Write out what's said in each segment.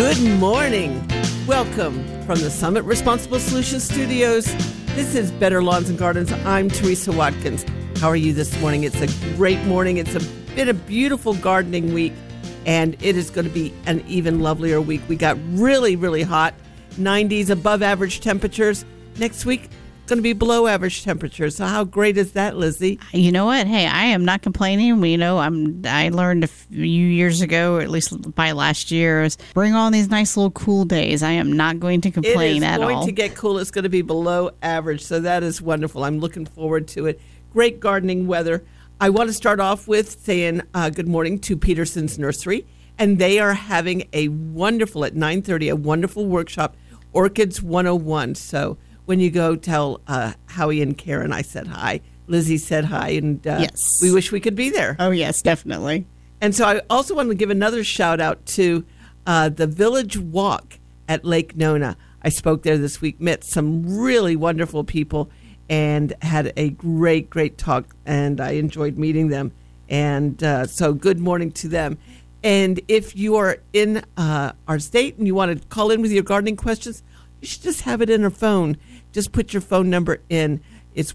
Good morning. Welcome from the Summit Responsible Solutions Studios. This is Better Lawns and Gardens. I'm Teresa Watkins. How are you this morning? It's a great morning. It's been a beautiful gardening week, and it is going to be an even lovelier week. We got really, really hot, 90s above average temperatures. Next week, going to be below average temperatures. So how great is that, Lizzie? You know what? Hey, I am not complaining. I learned a few years ago, or at least by last year, is bring on these nice little cool days. I am not going to complain at all. It's going to get cool. It's going to be below average. So that is wonderful. I'm looking forward to it. Great gardening weather. I want to start off with saying good morning to Peterson's Nursery. And they are having at 9:30, a wonderful workshop, Orchids 101. So when you go, tell Howie and Karen I said hi. Lizzie said hi, and yes, we wish we could be there. Oh, yes, definitely. And so I also want to give another shout out to the Village Walk at Lake Nona. I spoke there this week, met some really wonderful people, and had a great, great talk, and I enjoyed meeting them. And so good morning to them. And if you are in our state and you want to call in with your gardening questions, you should just have it in a phone. Just put your phone number in. It's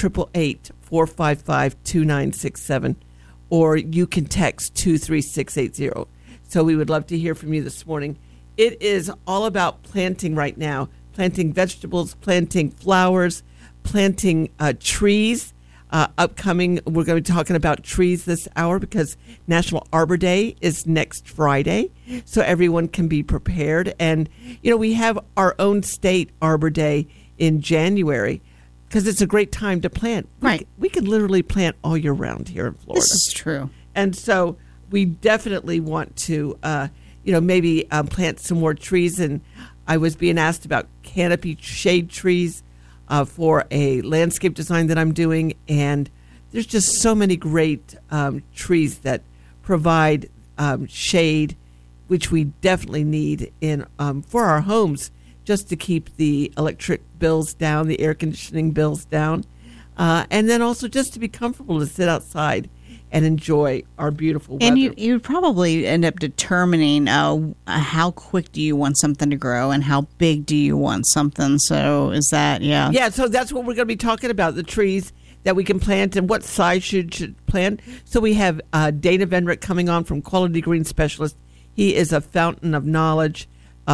1-888-455-2967, or you can text 23680. So we would love to hear from you this morning. It is all about planting right now, planting vegetables, planting flowers, planting trees. Upcoming, we're going to be talking about trees this hour because National Arbor Day is next Friday, so everyone can be prepared. And, you know, we have our own state Arbor Day in January because it's a great time to plant. Right. We can literally plant all year round here in Florida. This is true. And so we definitely want to, maybe plant some more trees. And I was being asked about canopy shade trees for a landscape design that I'm doing, and there's just so many great trees that provide shade, which we definitely need in for our homes, just to keep the electric bills down, the air conditioning bills down, and then also just to be comfortable to sit outside and enjoy our beautiful weather. And you would probably end up determining how quick do you want something to grow and how big do you want something. So is that, yeah. Yeah, so that's what we're going to be talking about, the trees that we can plant and what size should plant. So we have Dana Vendrick coming on from Quality Green Specialist. He is a fountain of knowledge,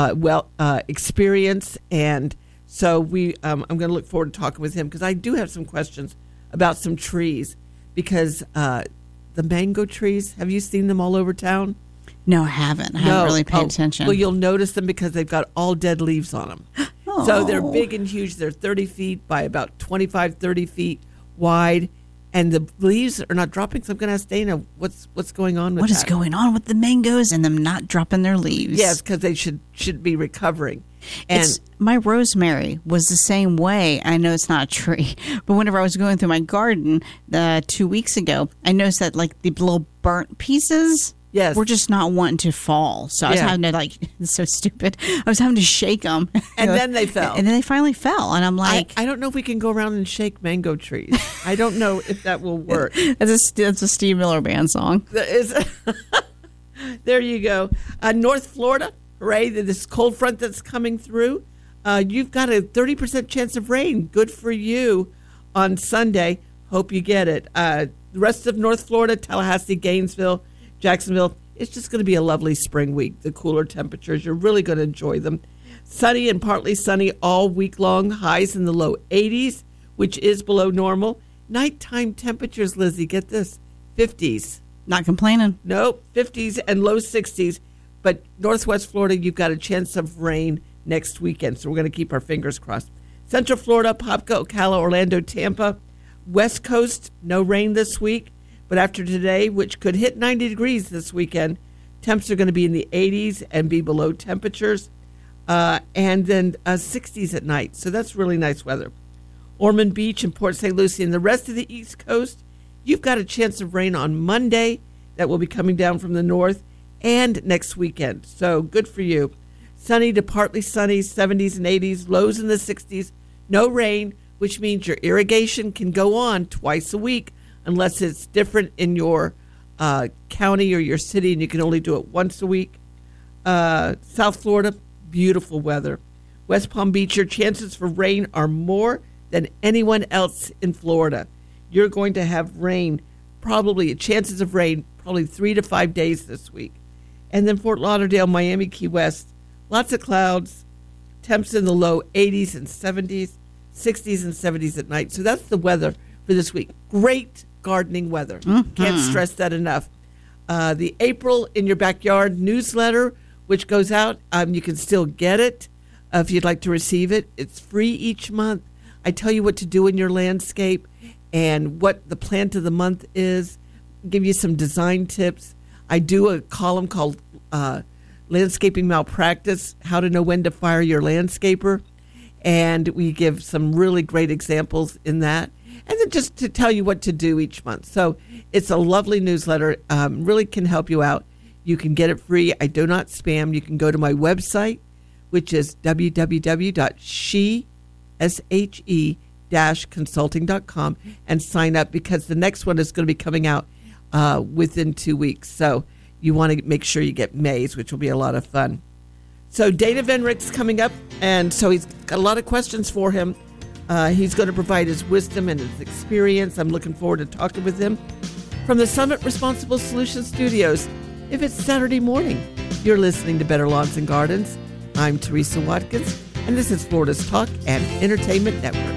experience. And so I'm going to look forward to talking with him because I do have some questions about some trees because the mango trees, have you seen them all over town? No, I haven't. I haven't really paid attention. Well, you'll notice them because they've got all dead leaves on them. Oh. So they're big and huge. They're 30 feet by about 25, 30 feet wide. And the leaves are not dropping. So I'm going to ask Dana, what's going on with that? What is going on with the mangoes and them not dropping their leaves? Yes, because they should be recovering. And my rosemary was the same way. I know it's not a tree, but whenever I was going through my garden 2 weeks ago, I noticed that like the little burnt pieces were just not wanting to fall. So I was having to it's so stupid. I was having to shake them. And then they fell. And then they finally fell. And I'm like, I don't know if we can go around and shake mango trees. I don't know if that will work. That's a Steve Miller Band song. There you go. North Florida. Hooray, this cold front that's coming through. You've got a 30% chance of rain. Good for you on Sunday. Hope you get it. The rest of North Florida, Tallahassee, Gainesville, Jacksonville, it's just going to be a lovely spring week. The cooler temperatures, you're really going to enjoy them. Sunny and partly sunny all week long. Highs in the low 80s, which is below normal. Nighttime temperatures, Lizzie, get this, 50s. Not complaining. Nope, 50s and low 60s. But Northwest Florida, you've got a chance of rain next weekend, so we're going to keep our fingers crossed. Central Florida, Popka, Ocala, Orlando, Tampa. West Coast, no rain this week. But after today, which could hit 90 degrees this weekend, temps are going to be in the 80s and be below temperatures. And then 60s at night. So that's really nice weather. Ormond Beach and Port St. Lucie and the rest of the East Coast, you've got a chance of rain on Monday that will be coming down from the north. And next weekend. So good for you. Sunny to partly sunny, 70s and 80s, lows in the 60s, no rain, which means your irrigation can go on twice a week unless it's different in your county or your city and you can only do it once a week. South Florida, beautiful weather. West Palm Beach, your chances for rain are more than anyone else in Florida. You're going to have rain, chances of rain, probably 3 to 5 days this week. And then Fort Lauderdale, Miami, Key West, lots of clouds, temps in the low 80s and 70s, 60s and 70s at night. So that's the weather for this week. Great gardening weather. Mm-hmm. Can't stress that enough. The April in Your Backyard newsletter, which goes out, you can still get it if you'd like to receive it. It's free each month. I tell you what to do in your landscape and what the plant of the month is, give you some design tips. I do a column called Landscaping Malpractice, How to Know When to Fire Your Landscaper. And we give some really great examples in that. And then just to tell you what to do each month. So it's a lovely newsletter, really can help you out. You can get it free. I do not spam. You can go to my website, which is www.she-consulting.com and sign up, because the next one is going to be coming out within 2 weeks. So you want to make sure you get May's, which will be a lot of fun. So Dana Venrick's coming up, and so he's got a lot of questions for him. He's going to provide his wisdom and his experience. I'm looking forward to talking with him. From the Summit Responsible Solutions Studios, if it's Saturday morning, you're listening to Better Lawns and Gardens. I'm Teresa Watkins, and this is Florida's Talk and Entertainment Network.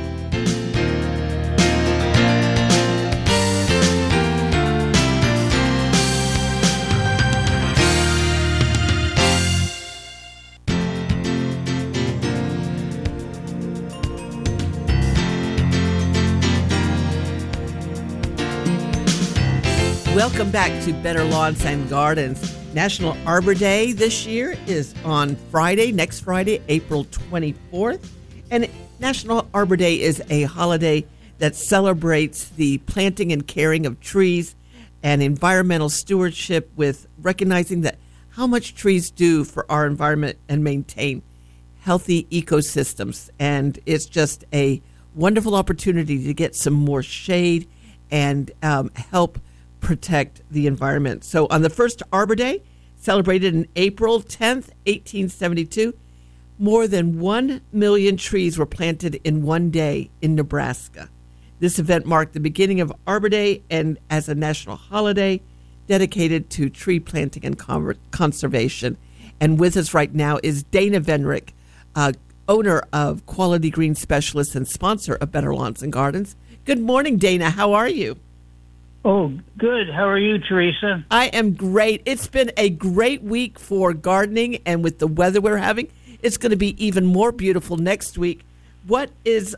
Welcome back to Better Lawns and Gardens. National Arbor Day this year is on Friday, next Friday, April 24th. And National Arbor Day is a holiday that celebrates the planting and caring of trees and environmental stewardship, with recognizing that how much trees do for our environment and maintain healthy ecosystems. And it's just a wonderful opportunity to get some more shade and help protect the environment. So on the first Arbor Day, celebrated in April 10th, 1872, more than 1 million trees were planted in one day in Nebraska. This event marked the beginning of Arbor Day and as a national holiday dedicated to tree planting and conservation. And with us right now is Dana Venrick, owner of Quality Green Specialist and sponsor of Better Lawns and Gardens. Good morning, Dana. How are you? Oh, good. How are you, Teresa? I am great. It's been a great week for gardening, and with the weather we're having, it's going to be even more beautiful next week. Is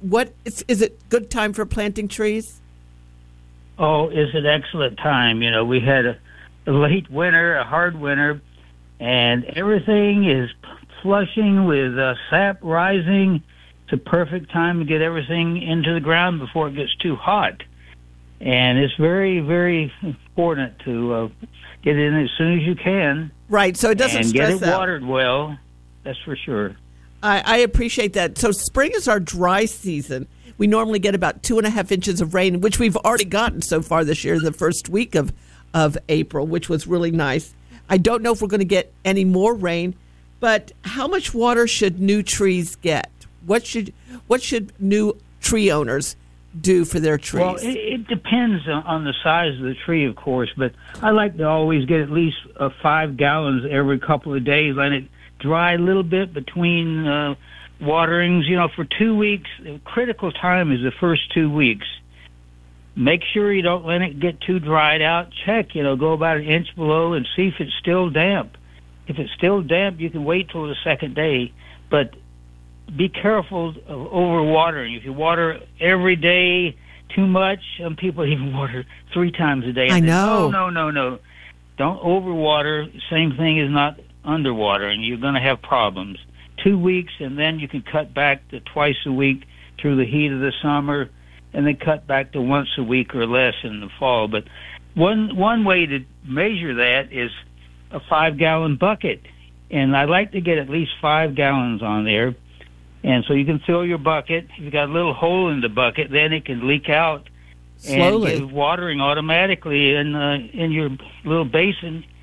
it good time for planting trees? Oh, it's an excellent time. You know, we had a late winter, a hard winter, and everything is flushing with sap rising. It's a perfect time to get everything into the ground before it gets too hot. And it's very, very important to get in as soon as you can. Right, so it doesn't stress out. And get it watered well, that's for sure. I appreciate that. So spring is our dry season. We normally get about 2.5 inches of rain, which we've already gotten so far this year, the first week of April, which was really nice. I don't know if we're going to get any more rain, but how much water should new trees get? What should new tree owners do for their trees? Well, it depends on the size of the tree, of course, but I like to always get at least 5 gallons every couple of days, let it dry a little bit between waterings. You know, for 2 weeks, the critical time is the first 2 weeks. Make sure you don't let it get too dried out. Check, go about 1 inch below and see if it's still damp. If it's still damp, you can wait till the second day, but be careful of overwatering. If you water every day too much, some people even water 3 times a day. I know. No. Don't overwater. Same thing as not underwatering. You're going to have problems. 2 weeks, and then you can cut back to twice a week through the heat of the summer, and then cut back to once a week or less in the fall. But one way to measure that is a 5-gallon bucket, and I like to get at least 5 gallons on there. And so you can fill your bucket. If you've got a little hole in the bucket, then it can leak out slowly and give watering automatically in your little basin.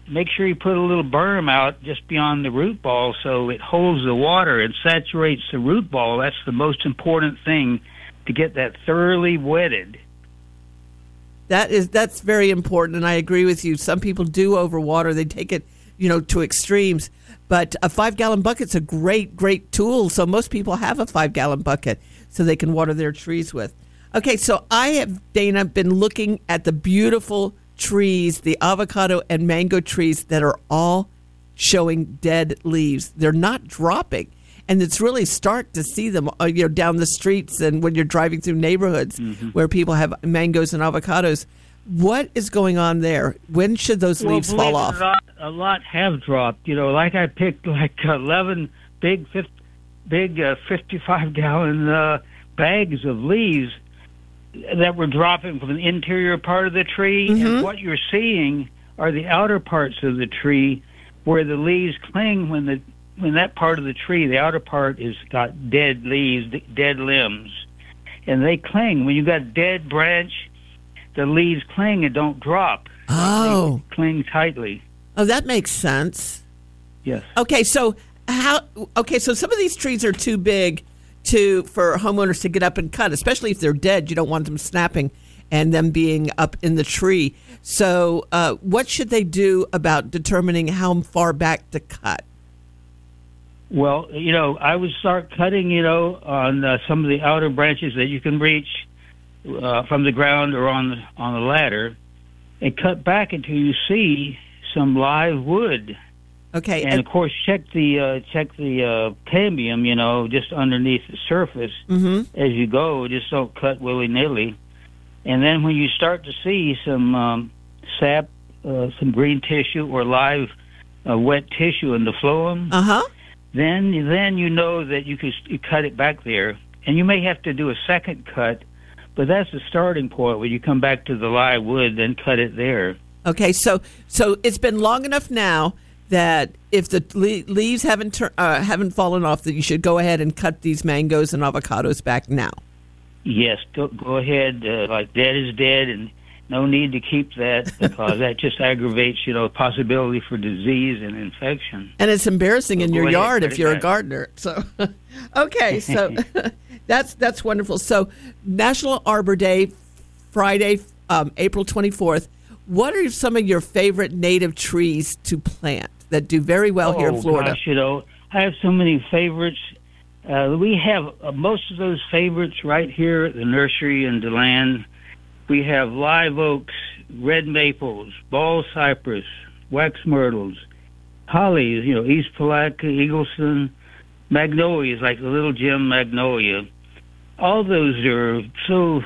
make sure you put a little berm out just beyond the root ball so it holds the water and saturates the root ball. That's the most important thing, to get that thoroughly wetted. That's very important, and I agree with you. Some people do overwater; they take it, to extremes. But a 5-gallon bucket's a great tool. So most people have a 5-gallon bucket so they can water their trees with. Okay, so I have, Dana, been looking at the beautiful trees, the avocado and mango trees that are all showing dead leaves. They're not dropping. And it's really stark to see them, down the streets and when you're driving through neighborhoods where people have mangoes and avocados. What is going on there? When should those leaves fall off? A lot have dropped. Like I picked 11 big 55-gallon bags of leaves that were dropping from the interior part of the tree. And what you're seeing are the outer parts of the tree where the leaves cling when that part of the tree, the outer part, is got dead leaves, dead limbs, and they cling. When you got a dead branch, the leaves cling and don't drop. Oh, they cling tightly. Oh, that makes sense. Yes. Okay, so some of these trees are too big for homeowners to get up and cut, especially if they're dead. You don't want them snapping and them being up in the tree. So, what should they do about determining how far back to cut? Well, I would start cutting, on some of the outer branches that you can reach from the ground or on the ladder, and cut back until you see some live wood. Okay, and of course check the cambium, just underneath the surface as you go. Just don't cut willy nilly. And then when you start to see some sap, some green tissue or live wet tissue in the phloem, then you know that you cut it back there, and you may have to do a second cut. But that's the starting point. When you come back to the live wood, then cut it there. Okay, so it's been long enough now that if the leaves haven't fallen off, that you should go ahead and cut these mangoes and avocados back now. Yes, go ahead. Like dead is dead, and no need to keep that because that just aggravates, possibility for disease and infection. And it's embarrassing in your yard if you're a gardener. So, okay, so. That's wonderful. So, National Arbor Day, Friday, April 24th. What are some of your favorite native trees to plant that do very well here in Florida? Gosh, I have so many favorites. We have most of those favorites right here at the nursery in DeLand. We have live oaks, red maples, ball cypress, wax myrtles, hollies, East Palatka, Eagleston, magnolias like the little gem magnolia. All those are so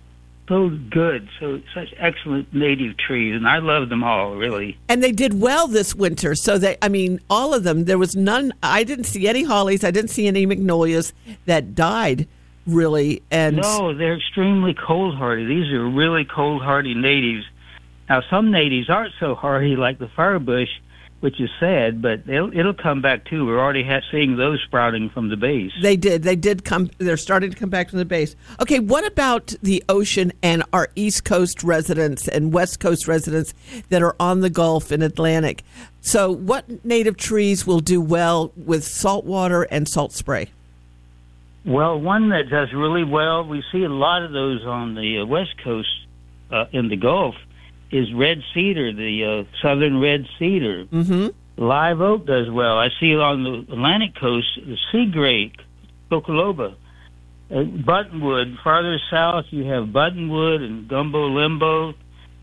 good, such excellent native trees, and I love them all, really. And they did well this winter. So all of them. There was none. I didn't see any hollies. I didn't see any magnolias that died, really. And no, they're extremely cold hardy. These are really cold hardy natives. Now, some natives aren't so hardy, like the firebush, which is sad, but it'll come back too. We're already seeing those sprouting from the base. They did come. They're starting to come back from the base. Okay, what about the ocean and our East Coast residents and West Coast residents that are on the Gulf and Atlantic? So what native trees will do well with salt water and salt spray? Well, one that does really well, we see a lot of those on the West Coast in the Gulf, is red cedar, the southern red cedar. Live oak does well. I see it on the Atlantic coast, the sea grape, Cocolloba. Buttonwood, farther south, you have buttonwood and gumbo limbo.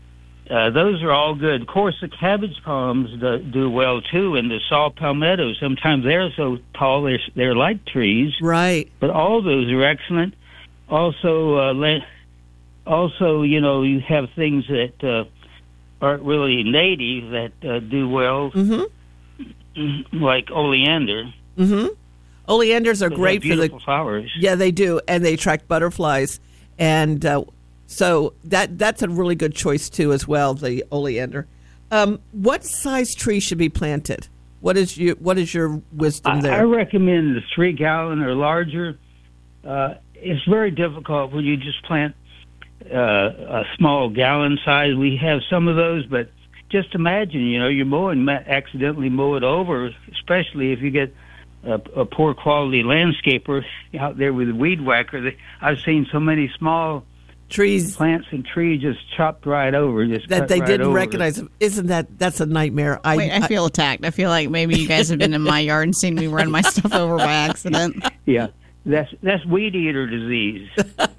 Those are all good. Of course, the cabbage palms do well, too, and the saw palmetto. Sometimes they're so tall, they're like trees. Right. But all those are excellent. Also, you have things that aren't really native that do well, like oleander. Oleanders are great for the flowers. Yeah, they do, and they attract butterflies, and so that's a really good choice too, as well. The oleander. What size tree should be planted? What is your wisdom there? I recommend the 3-gallon or larger. It's very difficult when you just plant a small gallon size. We have some of those, but just imagine, you're mowing, accidentally mow it over, especially if you get a poor quality landscaper out there with a weed whacker. I've seen so many small trees, plants and trees just chopped right over, that they didn't recognize. Isn't that's a nightmare? I feel attacked. I feel like maybe you guys have been in my yard and seen me run my stuff over by accident. Yeah, that's weed eater disease.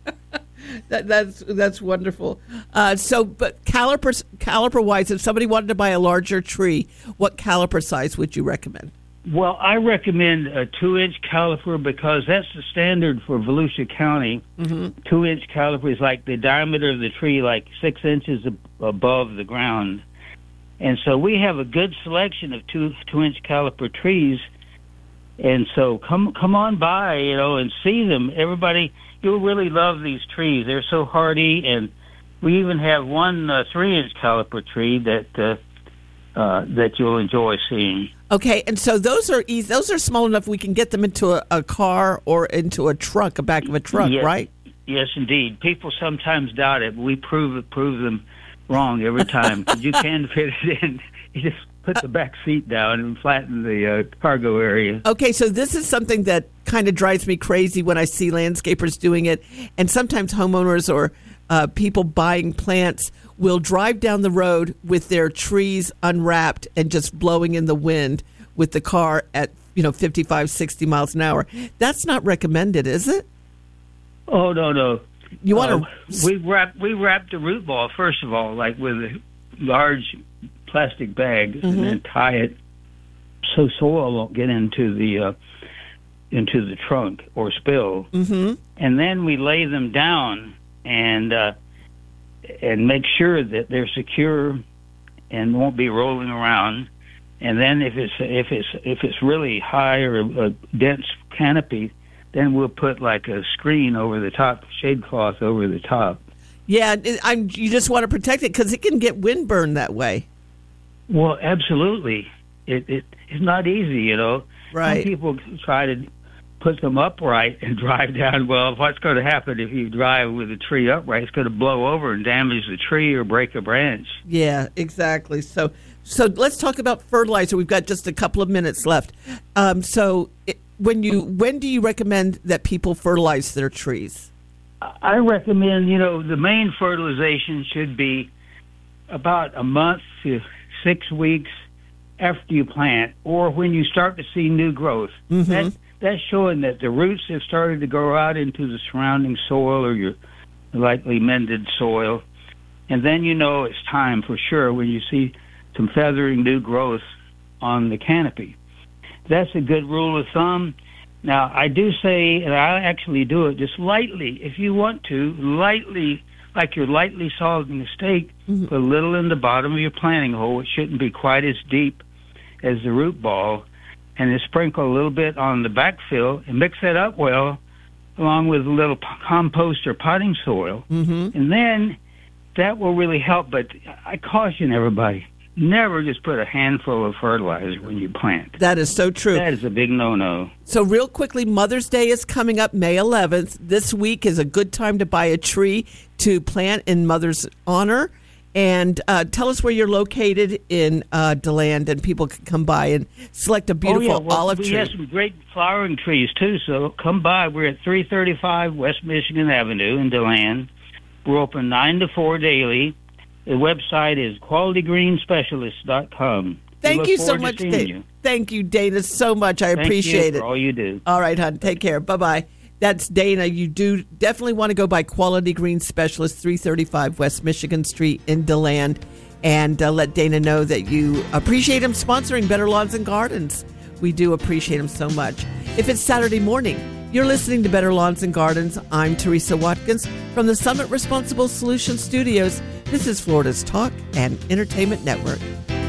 That's wonderful. But caliper wise, if somebody wanted to buy a larger tree, what caliper size would you recommend? Well, I recommend a 2-inch caliper because that's the standard for Volusia County. 2-inch caliper is like the diameter of the tree, like 6 inches above the ground. And so we have a good selection of 2-inch caliper trees. And so come on by, and see them. Everybody, you'll really love these trees. They're so hardy, and we even have one 3-inch caliper tree that you'll enjoy seeing. Okay, and so those are easy. Those are small enough we can get them into a car or into a truck, a back of a truck, yes, right? Yes, indeed. People sometimes doubt it, but we prove them wrong every time. Because you can fit it in. You just put the back seat down and flatten the cargo area. Okay, so this is something that kind of drives me crazy when I see landscapers doing it, and sometimes homeowners or people buying plants will drive down the road with their trees unwrapped and just blowing in the wind with the car at 55, 60 miles an hour. That's not recommended, is it? Oh, no. You want to? We wrap the root ball first of all, like with a large plastic bag, and then tie it so soil won't get into the trunk or spill. And then we lay them down and make sure that they're secure and won't be rolling around. And then if it's really high or a dense canopy, then we'll put like a screen over the top, shade cloth over the top. Yeah, you just want to protect it because it can get windburned that way. Well, absolutely. It's not easy, Right. Some people try to put them upright and drive down. Well, what's going to happen if you drive with a tree upright? It's going to blow over and damage the tree or break a branch. Yeah, exactly. So let's talk about fertilizer. We've got just a couple of minutes left. When do you recommend that people fertilize their trees? I recommend, the main fertilization should be about a month to 6 weeks after you plant, or when you start to see new growth. That's showing that the roots have started to grow out into the surrounding soil or your lightly mended soil. And then it's time for sure when you see some feathering new growth on the canopy. That's a good rule of thumb. Now, I do say, and I actually do it just lightly, if you want to, lightly, like you're lightly salting a steak, put a little in the bottom of your planting hole. It shouldn't be quite as deep as the root ball. And then sprinkle a little bit on the backfill and mix that up well, along with a little compost or potting soil. And then that will really help. But I caution everybody, never just put a handful of fertilizer when you plant. That is so true. That is a big no-no. So real quickly, Mother's Day is coming up May 11th. This week is a good time to buy a tree to plant in Mother's honor. And tell us where you're located in DeLand, and people can come by and select a beautiful olive tree. We have some great flowering trees, too, so come by. We're at 335 West Michigan Avenue in DeLand. We're open 9 to 4 daily. The website is qualitygreensspecialist.com. Thank you so much, Dana. Thank you, Dana, so much. I appreciate it. For all you do. All right, hon. Take care. Bye-bye. That's Dana. You do definitely want to go by Quality Green Specialist, 335 West Michigan Street in DeLand, and let Dana know that you appreciate him sponsoring Better Lawns and Gardens. We do appreciate him so much. If it's Saturday morning, you're listening to Better Lawns and Gardens. I'm Teresa Watkins from the Summit Responsible Solutions Studios. This is Florida's Talk and Entertainment Network.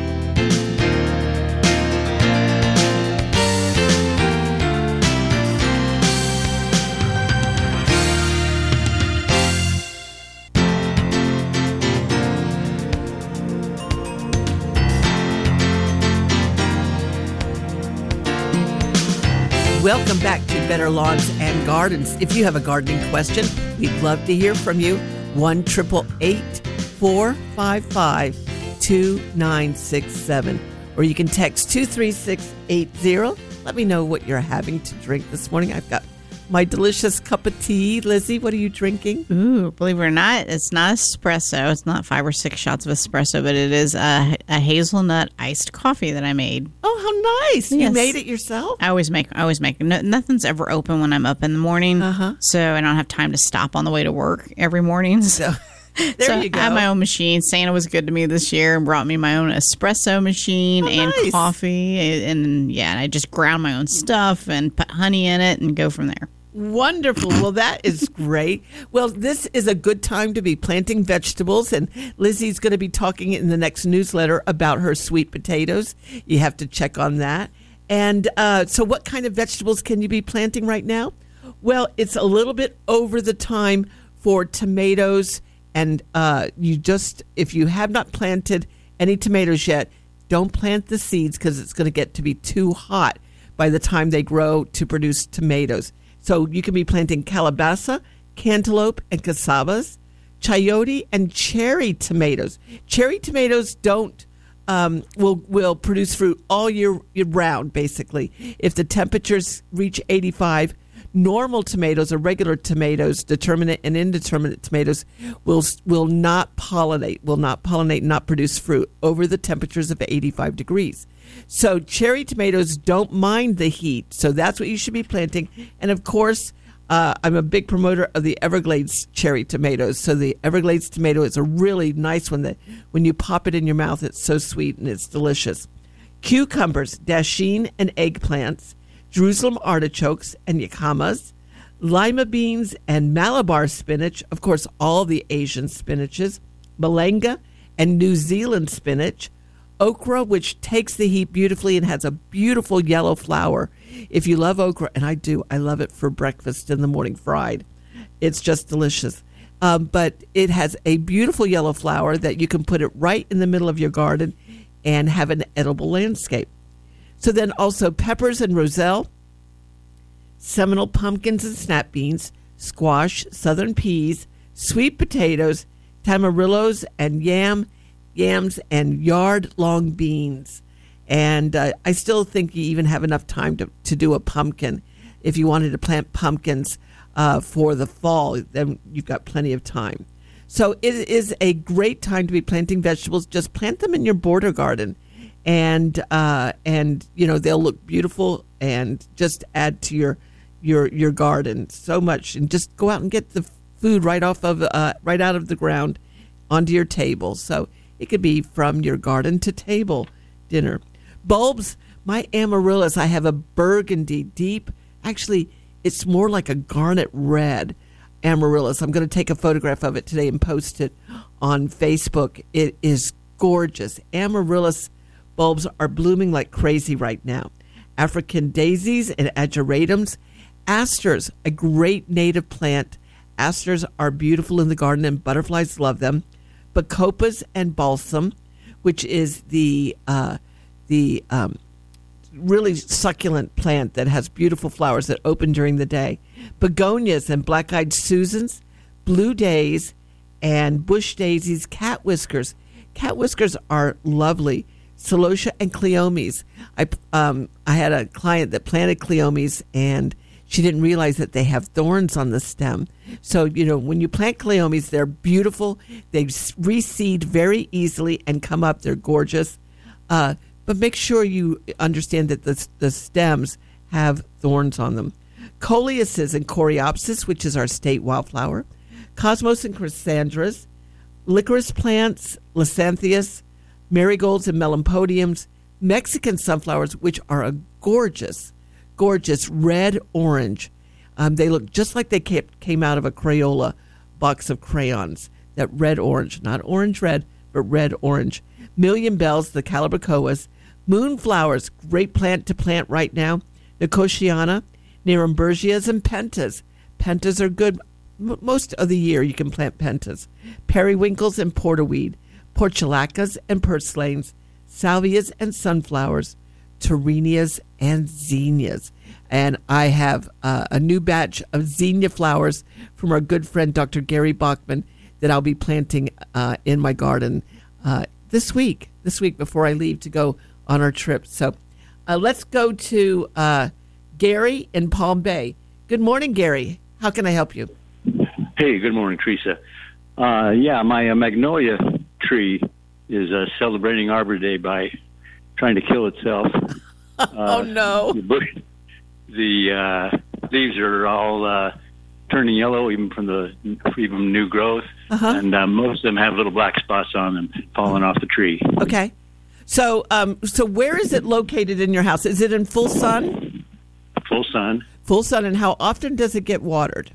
Welcome back to Better Lawns and Gardens. If you have a gardening question, we'd love to hear from you. 1-888-455-2688. 2967. Or you can text 23680. Let me know what you're having to drink this morning. I've got my delicious cup of tea. Lizzie, what are you drinking? Ooh, believe it or not, it's not espresso. It's not 5 or 6 shots of espresso, but it is a hazelnut iced coffee that I made. Oh, how nice. Yes. You made it yourself? I always make. Nothing's ever open when I'm up in the morning, so I don't have time to stop on the way to work every morning. So there you go. I have my own machine. Santa was good to me this year and brought me my own espresso machine and coffee. And I just ground my own stuff and put honey in it and go from there. Wonderful. Well, that is great. Well, this is a good time to be planting vegetables, and Lizzie's going to be talking in the next newsletter about her sweet potatoes. You have to check on that. And so what kind of vegetables can you be planting right now? Well, it's a little bit over the time for tomatoes, and if you have not planted any tomatoes yet, don't plant the seeds because it's going to get to be too hot by the time they grow to produce tomatoes. So you can be planting calabaza, cantaloupe, and casabas, chayote, and cherry tomatoes. Cherry tomatoes will produce fruit all year round, basically. If the temperatures reach 85, normal tomatoes or regular tomatoes, determinate and indeterminate tomatoes, will not pollinate, not produce fruit over the temperatures of 85 degrees. So cherry tomatoes don't mind the heat, so that's what you should be planting. And of course, I'm a big promoter of the Everglades cherry tomatoes. So the Everglades tomato is a really nice one that when you pop it in your mouth, it's so sweet and it's delicious. Cucumbers, dasheen, and eggplants, Jerusalem artichokes and yakimas, lima beans and Malabar spinach, of course, all the Asian spinaches, malanga and New Zealand spinach, okra, which takes the heat beautifully and has a beautiful yellow flower. If you love okra, and I do, I love it for breakfast in the morning fried. It's just delicious. But it has a beautiful yellow flower that you can put it right in the middle of your garden and have an edible landscape. So then also peppers and roselle, Seminole pumpkins and snap beans, squash, southern peas, sweet potatoes, tamarillos, and yams, and yard-long beans. And I still think you even have enough time to do a pumpkin. If you wanted to plant pumpkins for the fall, then you've got plenty of time. So it is a great time to be planting vegetables. Just plant them in your border garden, and they'll look beautiful and just add to your garden so much. And just go out and get the food right out of the ground onto your table. So it could be from your garden to table dinner. Bulbs, my amaryllis, I have a burgundy deep. Actually, it's more like a garnet red amaryllis. I'm going to take a photograph of it today and post it on Facebook. It is gorgeous. Amaryllis bulbs are blooming like crazy right now. African daisies and ageratums. Asters, a great native plant. Asters are beautiful in the garden and butterflies love them. Bacopas and balsam, which is the really succulent plant that has beautiful flowers that open during the day. Begonias and black-eyed Susans, blue days, and bush daisies, cat whiskers. Cat whiskers are lovely. Celosia and cleomes. I had a client that planted cleomes, and she didn't realize that they have thorns on the stem. So, when you plant cleomes, they're beautiful. They reseed very easily and come up. They're gorgeous. But make sure you understand that the stems have thorns on them. Coleuses and coreopsis, which is our state wildflower. Cosmos and chrysandras. Licorice plants, leucanthus, marigolds and melampodiums. Mexican sunflowers, which are a gorgeous red-orange. They look just like they came out of a Crayola box of crayons. That red-orange, not orange-red, but red-orange. Million bells, the calabacoas. Moonflowers, great plant to plant right now. Nicotiana, Nerimbergias, and pentas. Pentas are good most of the year. You can plant pentas. Periwinkles and porterweed. Portulacas and purslanes. Salvias and sunflowers. Torinias and zinnias. And I have a new batch of zinnia flowers from our good friend Dr. Gary Bachman that I'll be planting in my garden this week before I leave to go on our trip. So let's go to Gary in Palm Bay. Good morning, Gary. How can I help you? Hey, good morning, Teresa. My magnolia tree is celebrating Arbor Day by trying to kill itself. Oh, no. The leaves are all turning yellow, even new growth. And most of them have little black spots on them falling off the tree. Okay. So where is it located in your house? Is it in full sun? Full sun. Full sun. And how often does it get watered?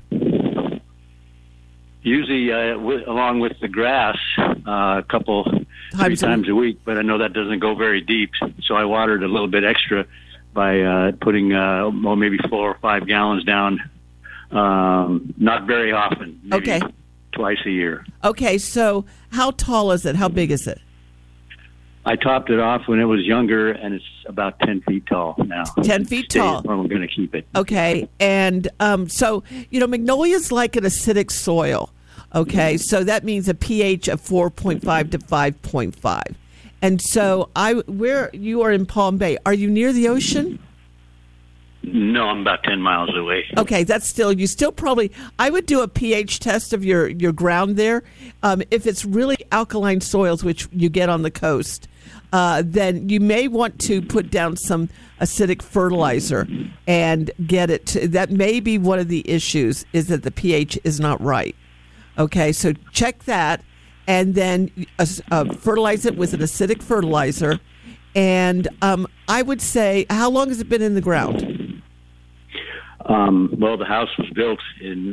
Usually along with the grass, three times a week, but I know that doesn't go very deep. So I watered a little bit extra by putting maybe 4 or 5 gallons down. Not very often. Maybe twice a year. Okay, so how tall is it? How big is it? I topped it off when it was younger, and it's about 10 feet tall now. 10 feet tall. Where we're going to keep it. Okay, and so, magnolia's like an acidic soil. Okay, so that means a pH of 4.5 to 5.5. And so where you are in Palm Bay, are you near the ocean? No, I'm about 10 miles away. Okay, you still probably, I would do a pH test of your ground there. If it's really alkaline soils, which you get on the coast, then you may want to put down some acidic fertilizer and get it that may be one of the issues, is that the pH is not right. Okay, so check that, and then fertilize it with an acidic fertilizer. And I would say, how long has it been in the ground? The house was built in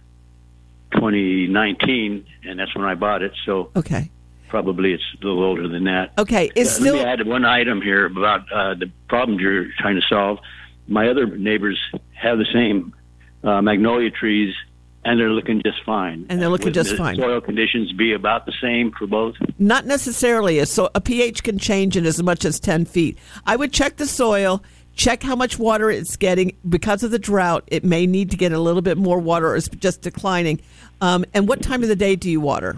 2019, and that's when I bought it. So probably it's a little older than that. Okay, let me add one item here about the problem you're trying to solve. My other neighbors have the same magnolia trees, and they're looking just fine. And they're looking just fine. Soil conditions be about the same for both? Not necessarily. So a pH can change in as much as 10 feet. I would check the soil, check how much water it's getting. Because of the drought, it may need to get a little bit more water, or it's just declining. And what time of the day do you water?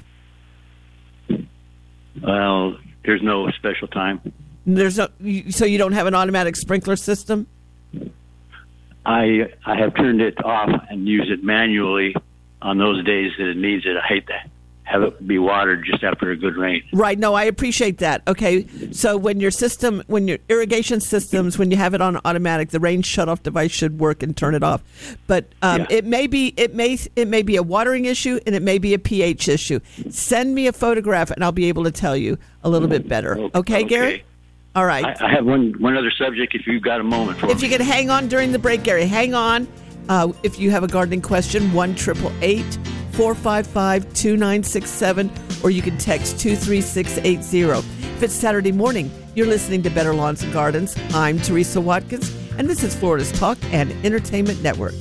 Well, there's no special time. So you don't have an automatic sprinkler system? I have turned it off and use it manually on those days that it needs it. I hate to have it be watered just after a good rain. Right. No, I appreciate that. Okay. So when your irrigation systems, when you have it on automatic, the rain shutoff device should work and turn it off. But it may be a watering issue, and it may be a pH issue. Send me a photograph, and I'll be able to tell you a little bit better. Okay, Gary? All right. I have one other subject, if you've got a moment for me. If you can hang on during the break, Gary, hang on. If you have a gardening question, 1-888-455-2967, or you can text 23680. If it's Saturday morning, you're listening to Better Lawns and Gardens. I'm Teresa Watkins, and this is Florida's Talk and Entertainment Network.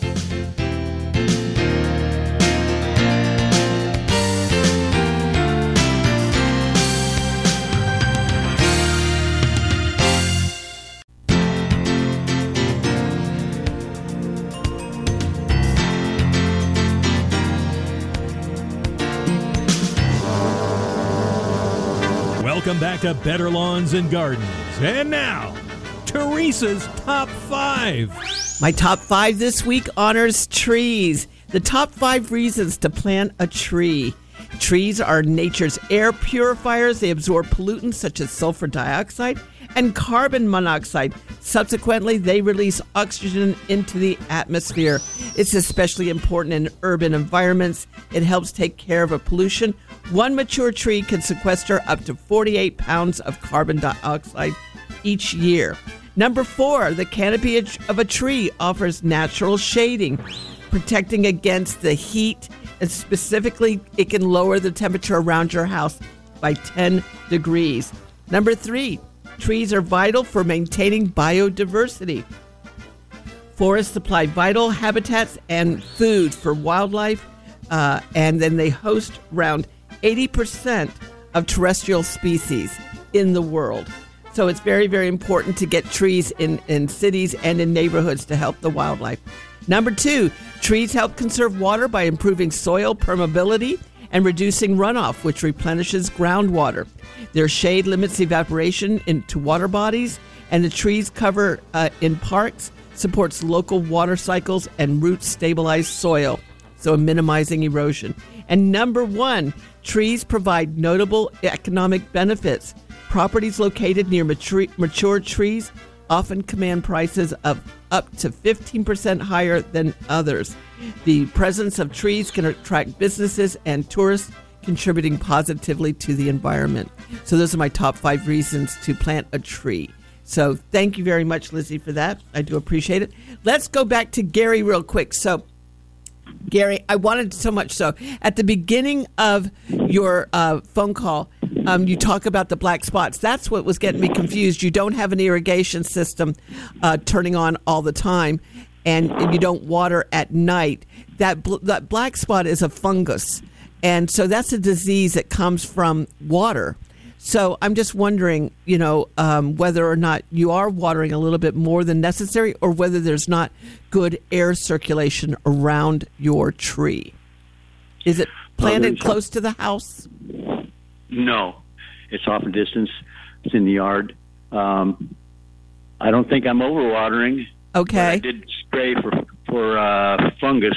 Welcome back to Better Lawns and Gardens. And now, Teresa's Top 5. My Top 5 this week honors trees. The top 5 reasons to plant a tree. Trees are nature's air purifiers. They absorb pollutants such as sulfur dioxide and carbon monoxide. Subsequently, they release oxygen into the atmosphere. It's especially important in urban environments. It helps take care of pollution. One mature tree can sequester up to 48 pounds of carbon dioxide each year. Number 4, the canopy of a tree offers natural shading, protecting against the heat, and specifically, it can lower the temperature around your house by 10 degrees. Number 3, trees are vital for maintaining biodiversity. Forests supply vital habitats and food for wildlife, and then they host around 80% of terrestrial species in the world. So it's very, very important to get trees in cities and in neighborhoods to help the wildlife. Number 2, trees help conserve water by improving soil permeability and reducing runoff, which replenishes groundwater. Their shade limits evaporation into water bodies, and the trees cover in parks supports local water cycles and roots stabilize soil, so minimizing erosion. And number 1, trees provide notable economic benefits. Properties located near mature trees often command prices of up to 15% higher than others. The presence of trees can attract businesses and tourists, contributing positively to the environment. So those are my top 5 reasons to plant a tree. So thank you very much, Lizzie, for that. I do appreciate it. Let's go back to Gary real quick. So, Gary, I wanted so much so. At the beginning of your phone call, you talk about the black spots. That's what was getting me confused. You don't have an irrigation system turning on all the time, and you don't water at night. That black spot is a fungus, and so that's a disease that comes from water. So I'm just wondering, whether or not you are watering a little bit more than necessary, or whether there's not good air circulation around your tree. Is it planted close to the house? No, it's off a distance. It's in the yard. I don't think I'm overwatering. Okay. I did spray for fungus.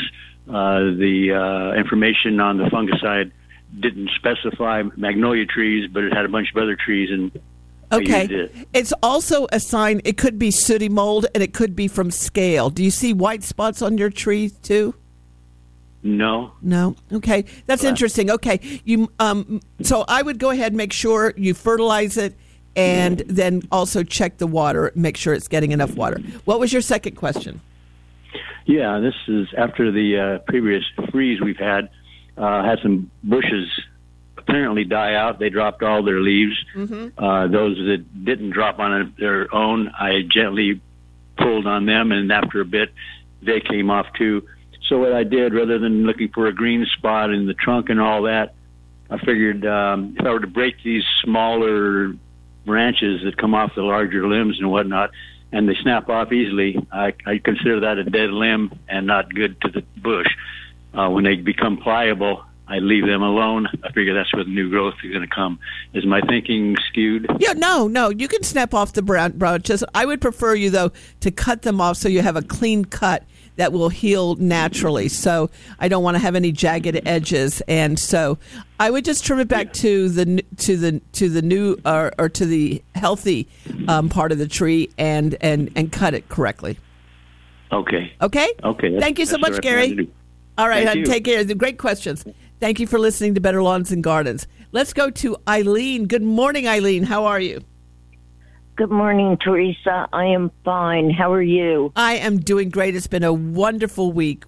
The information on the fungicide didn't specify magnolia trees, but it had a bunch of other trees, and okay. I used it. It's also a sign. It could be sooty mold, and it could be from scale. Do you see white spots on your trees too? No. Okay, that's interesting. Okay, you. So I would go ahead and make sure you fertilize it, and then also check the water, make sure it's getting enough water. What was your second question? Yeah, this is after the previous freeze we've had. Had some bushes apparently die out. They dropped all their leaves. Mm-hmm. Those that didn't drop on their own, I gently pulled on them, and after a bit, they came off too. So what I did, rather than looking for a green spot in the trunk and all that, I figured if I were to break these smaller branches that come off the larger limbs and whatnot, and they snap off easily, I consider that a dead limb and not good to the bush. When they become pliable, I leave them alone. I figure that's where the new growth is going to come. Is my thinking skewed? Yeah, no. You can snap off the branches. I would prefer you, though, to cut them off so you have a clean cut that will heal naturally. So I don't want to have any jagged edges, and so I would just trim it back to the new or to the healthy part of the tree and cut it correctly. Okay. Thank you so much, Gary. All right, take care. Great questions. Thank you for listening to Better Lawns and Gardens. Let's go to Eileen. Good morning, Eileen. How are you? Good morning, Teresa. I am fine. How are you? I am doing great. It's been a wonderful week.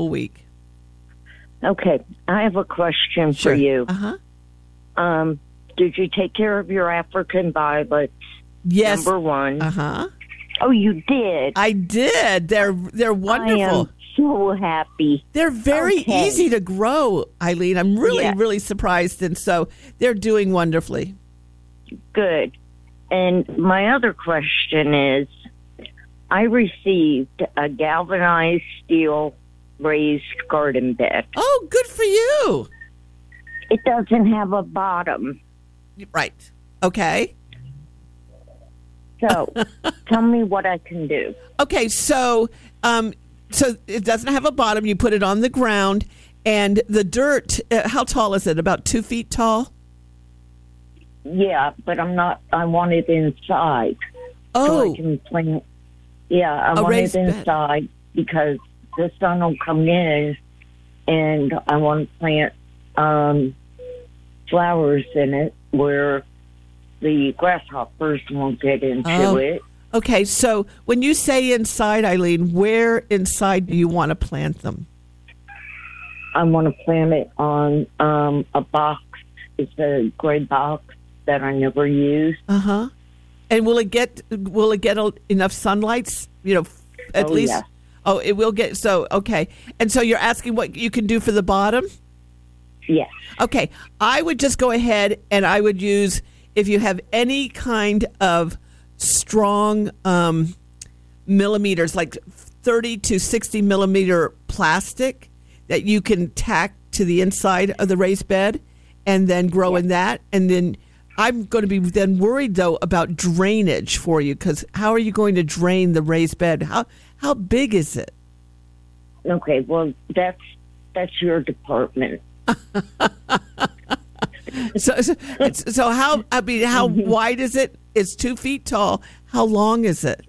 Okay. I have a question for you. Uh-huh. Did you take care of your African violets? Yes. Number 1. Uh-huh. Oh, you did? I did. They're wonderful. I am so happy. They're very easy to grow, Eileen. I'm really surprised, and so they're doing wonderfully. Good. And my other question is, I received a galvanized steel raised garden bed. Oh, good for you. It doesn't have a bottom. Right. Okay. So tell me what I can do. Okay, so it doesn't have a bottom. You put it on the ground, and the dirt, how tall is it? About 2 feet tall? Yeah, but I want it inside. Oh. So I can plant. Yeah, I want it inside because the sun will come in, and I want to plant flowers in it where the grasshoppers won't get into it. Okay, so when you say inside, Eileen, where inside do you want to plant them? I want to plant it on a box. It's a gray box that I never use. Uh-huh. And will it get enough sunlight? At least. Yeah. Oh, it will get. So okay. And so you're asking what you can do for the bottom? Yes. Okay. I would just go ahead and I would use, if you have any kind of strong millimeters, like 30 to 60 millimeter plastic, that you can tack to the inside of the raised bed and then grow in that. And then I'm going to be then worried, though, about drainage for you, because how are you going to drain the raised bed? How big is it? Okay, well, that's your department. So how wide is it? It's 2 feet tall. How long is it?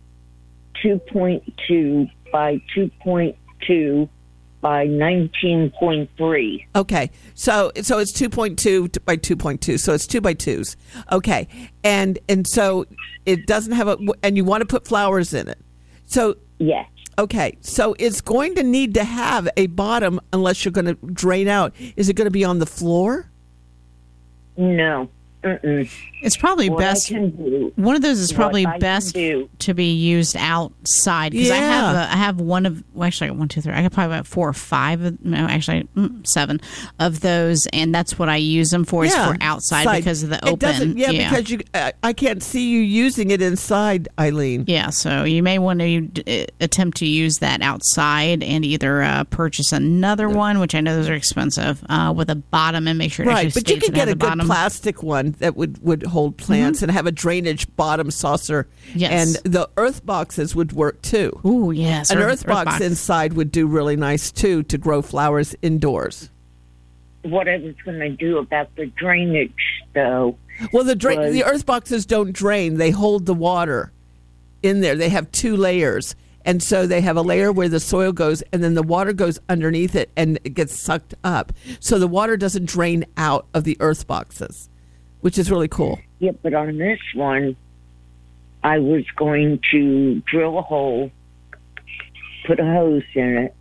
2.2 by 2.2 by 19.3. Okay, so it's 2.2 by 2.2, so it's 2 by 2s. Okay, and so it doesn't have and you want to put flowers in it. So yes. Okay, so it's going to need to have a bottom unless you're going to drain out. Is it going to be on the floor? No. It's probably best. One of those is probably best to be used outside, because I have one of. Well, actually, I got 1, 2, 3. I got probably about 4 or 5. No, actually, 7 of those, and that's what I use them for. Is for outside because of the open. Because I can't see you using it inside, Eileen. Yeah, so you may want to attempt to use that outside and either purchase another one, which I know those are expensive, with a bottom, and make sure it actually but you can get a good bottom. Plastic one that would hold plants and have a drainage bottom saucer. Yes. And the earth boxes would work too. Ooh, yes. An earth box inside would do really nice too to grow flowers indoors. What I was going to do about the drainage, though. Well, the earth boxes don't drain. They hold the water in there. They have 2 layers. And so they have a layer where the soil goes, and then the water goes underneath it, and it gets sucked up. So the water doesn't drain out of the earth boxes, which is really cool. Yeah, but on this one, I was going to drill a hole, put a hose in it,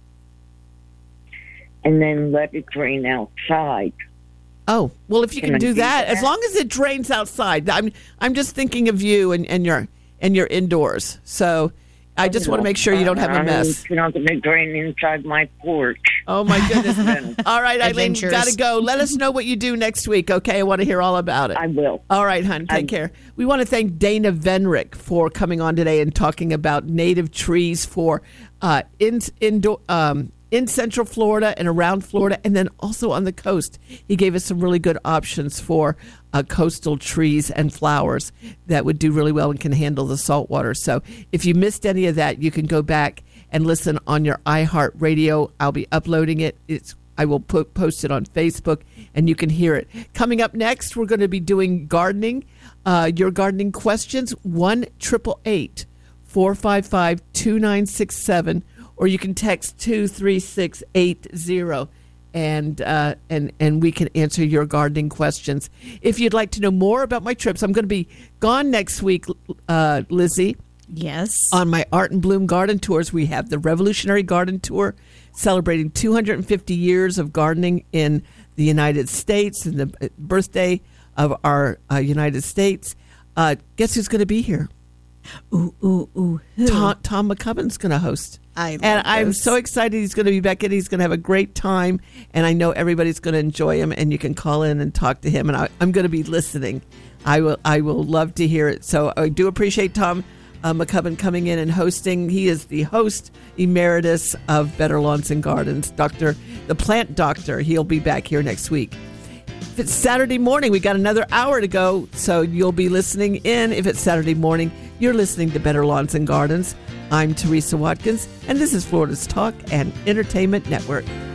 and then let it drain outside. Oh, well, if you can do that, as long as it drains outside. I'm just thinking of you and your indoors. So I just want to make sure you don't have a mess. You're not going to drain inside my porch. Oh, my goodness. All right, Eileen, you got to go. Let us know what you do next week, okay? I want to hear all about it. I will. All right, hon. Take care. We want to thank Dana Venrick for coming on today and talking about native trees for in Central Florida and around Florida, and then also on the coast. He gave us some really good options for coastal trees and flowers that would do really well and can handle the salt water. So if you missed any of that, you can go back and listen on your iHeartRadio. I'll be uploading it. I will post it on Facebook, and you can hear it. Coming up next, we're going to be doing gardening. Your gardening questions, 1-888-455-2967, or you can text 23680, and we can answer your gardening questions. If you'd like to know more about my trips, I'm going to be gone next week, Lizzie. Yes. On my Art and Bloom garden tours, we have the Revolutionary Garden Tour, celebrating 250 years of gardening in the United States and the birthday of our United States. Guess who's going to be here? Ooh. Tom McCubbin's going to host. I'm so excited he's going to be back in. He's going to have a great time, and I know everybody's going to enjoy him, and you can call in and talk to him, and I'm going to be listening. I will love to hear it. So I do appreciate Tom McCubbin coming in and hosting. He is the host emeritus of Better Lawns and Gardens, the plant doctor. He'll be back here next week. If it's Saturday morning, we got another hour to go, so you'll be listening in. If it's Saturday morning, you're listening to Better Lawns and Gardens. I'm Teresa Watkins, and this is Florida's Talk and Entertainment Network.